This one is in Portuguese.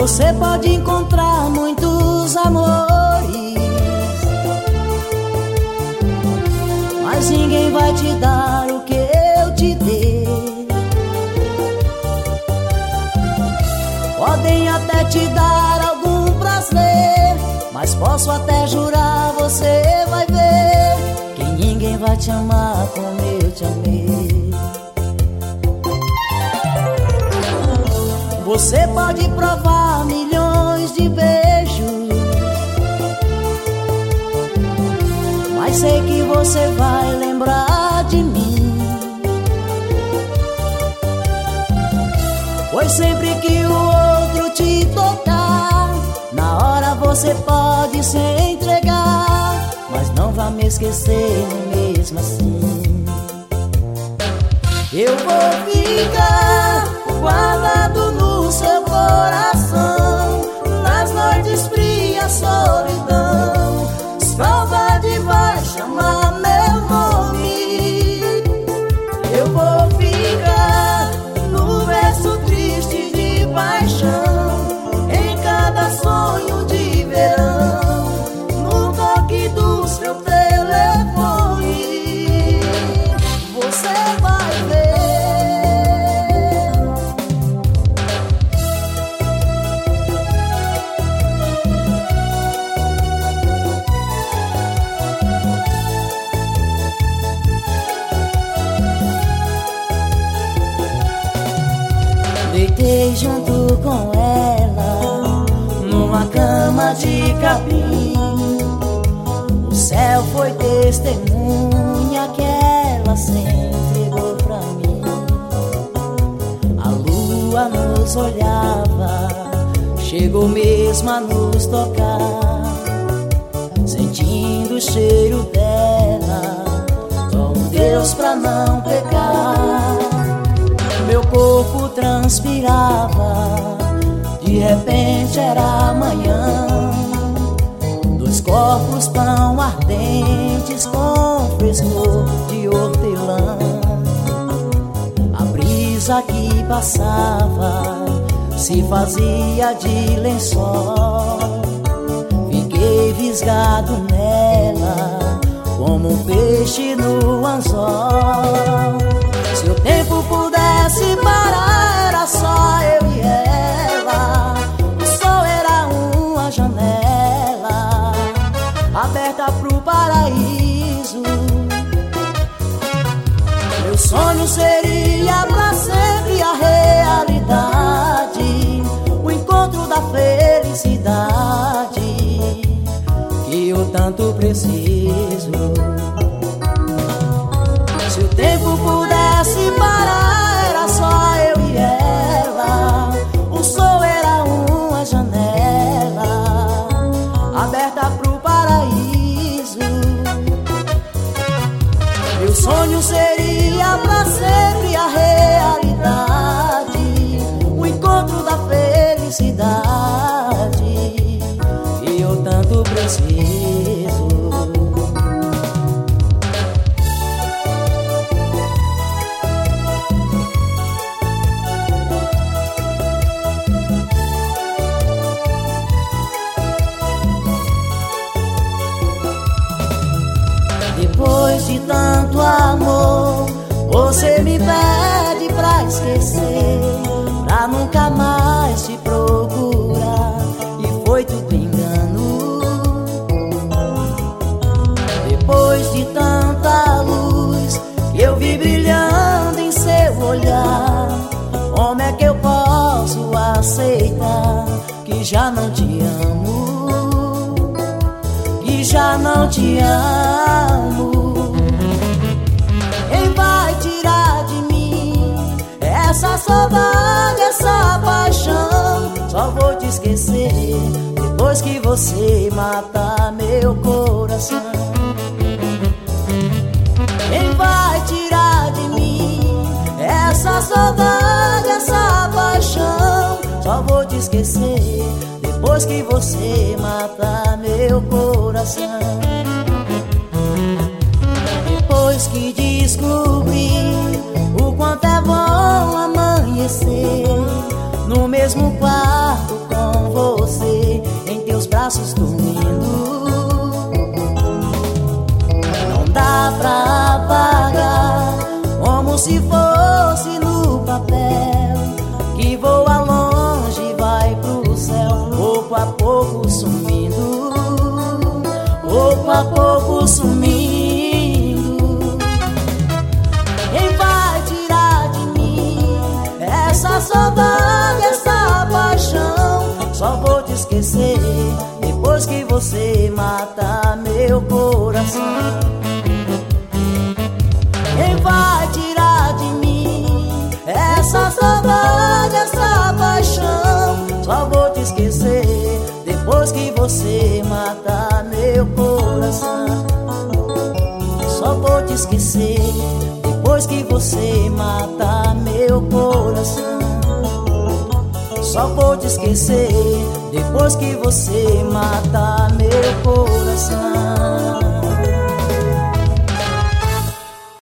Você pode encontrar muitos amores, mas ninguém vai te dar o que eu te dei. Podem até te dar algum prazer, mas posso até jurar, você vai ver que ninguém vai te amar como eu te amei. Você pode provar milhões de beijos, mas sei que você vai lembrar de mim, pois sempre que o outro te tocar, na hora você pode se entregar, mas não vai me esquecer nem mesmo assim. Eu vou ficar guardado no seu coração, nas noites frias, solidão, saudade vai chamar meu nome. Eu vou ficar no verso triste de paixão, em cada sonho de verão, no toque do seu telefone. Você vai ver. Deitei junto com ela numa cama de capim. O céu foi testemunha que ela se entregou pra mim. A lua nos olhava, chegou mesmo a nos tocar, sentindo o cheiro dela, só um Deus pra não pecar. Meu corpo transpirava, de repente era amanhã. Dois corpos tão ardentes com frescor de hortelã. A brisa que passava se fazia de lençol. Fiquei visgado nela como um peixe no anzol. Se o tempo pudesse parar, era só eu e ela. O sol era uma janela aberta pro paraíso. Meu sonho seria pra sempre a realidade, o encontro da felicidade que eu tanto preciso. Se o tempo pudesse parar, era só eu e ela. O sol era uma janela aberta pro paraíso. Meu sonho seria pra sempre a realidade, o encontro da felicidade que eu tanto preciso. Depois de tanto amor, você me pede pra esquecer, pra nunca mais te procurar, e foi tudo engano. Depois de tanta luz que eu vi brilhando em seu olhar, como é que eu posso aceitar que já não te amo, que já não te amo? Quem vai tirar de mim essa saudade, essa paixão? Só vou te esquecer depois que você matar meu coração. Quem vai tirar de mim essa saudade, essa paixão? Só vou te esquecer depois que você matar meu coração. Depois que descobri o quanto é bom amanhecer no mesmo quarto com braços dormindo. Não dá pra apagar, como se fosse no papel, que voa longe e vai pro céu, pouco a pouco sumindo, pouco a pouco sumindo. Quem vai tirar de mim essa saudade, essa paixão? Só vou te esquecer depois que você mata meu coração. Quem vai tirar de mim essa saudade, essa paixão? Só vou te esquecer depois que você mata meu coração. Só vou te esquecer depois que você mata meu coração. Só vou te esquecer depois que você mata meu coração.